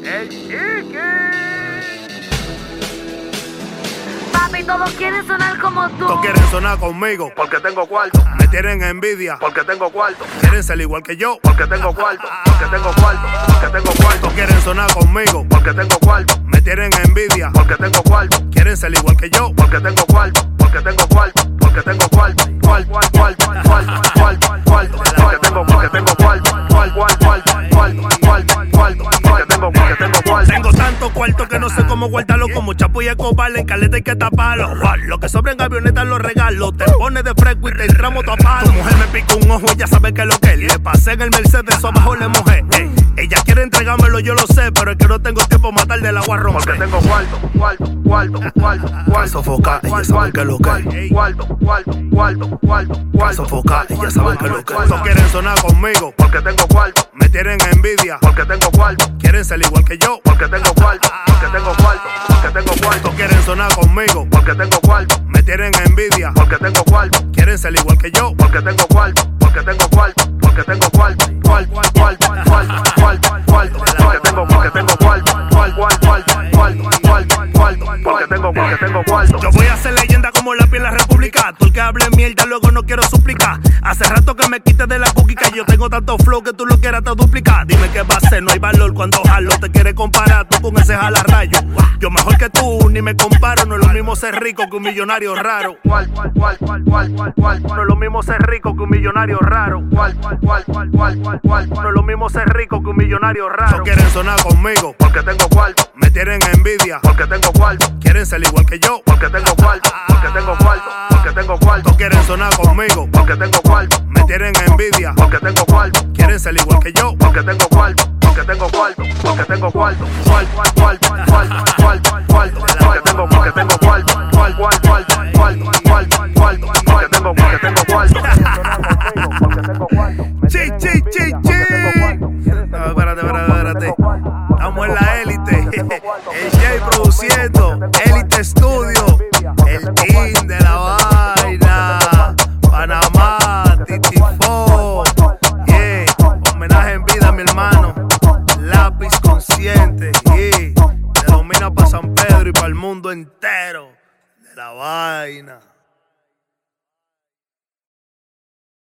El Chiqui. Papi, todos quieren sonar como tú. Todos quieren sonar conmigo porque tengo cuarto. Me tienen envidia porque tengo cuarto. Quieren ser igual que yo porque tengo cuarto. Porque tengo cuarto. Porque tengo cuarto. Todos quieren sonar conmigo porque tengo cuarto. Me tienen envidia porque tengo cuarto. Quieren ser igual que yo porque tengo cuarto. Porque tengo cuarto. Porque tengo cuarto. Cuarto, cuarto, cuarto, cuarto, cuarto. Porque tengo cuarto. Tengo tanto cuarto que no sé cómo guardarlo. Como Chapo y Escobar, en caleta hay que taparlo. Lo que sobra en avioneta lo regalo. Te pones de fresco y te entramos a palo. Tu mujer me pica un ojo, ella sabe que es lo que es. Le pasé en el Mercedes, o abajo le mojé. Ella quiere entregármelo, yo lo sé, pero es que no tengo tiempo para matar del agua rompe. Porque tengo cuarto. Sofocar, ella sabe que es lo que es. Sofocar, ella sabe que es lo que es. No quieren sonar conmigo porque tengo cuarto. Me tienen envidia porque tengo cuarto. Quieren ser igual que yo porque tengo cuarto. Porque tengo cuarto. Porque tengo cuarto. Quieren sonar conmigo porque tengo cuarto. Me tienen envidia porque tengo cuarto. Quieren ser igual que yo porque tengo cuarto. Porque tengo cuarto. Porque tengo cuarto. Porque tengo cuarto. Yo voy a ser leyenda como la piel en la república. Tú el que hable mierda luego no quiero suplicar. Hace rato que me quites de la cuquica. Yo tengo tanto flow que tú lo quieras te duplicar. Dime qué va a hacer, no hay valor cuando jalo. Te quieres comparar tú con ese jalarrayo. Yo mejor que tú, ni me comparo. No es lo mismo ser rico que un millonario raro. No es lo mismo ser rico que un millonario raro. No es lo mismo ser rico que un millonario raro. No quieren sonar conmigo porque tengo cuarto. Me tienen envidia porque tengo cuarto. Quieren ser igual que yo porque tengo cuarto. Porque tengo cuarto. Porque tengo cuarto. No quieren sonar conmigo porque tengo cuarto. Me tienen envidia porque tengo cuarto. Quieren ser igual que yo porque tengo cuarto. Porque tengo cuarto. Porque tengo cuarto. Porque tengo cuarto. Chi. No, espérate. Estamos en la élite. El Jay produciendo. Élite Studio. El team de la vaina. Panamá, Titifo. Yeah. Homenaje en vida a mi hermano. Lápiz consciente. Yeah. Se domina para San Pedro y para el mundo entero. De la vaina.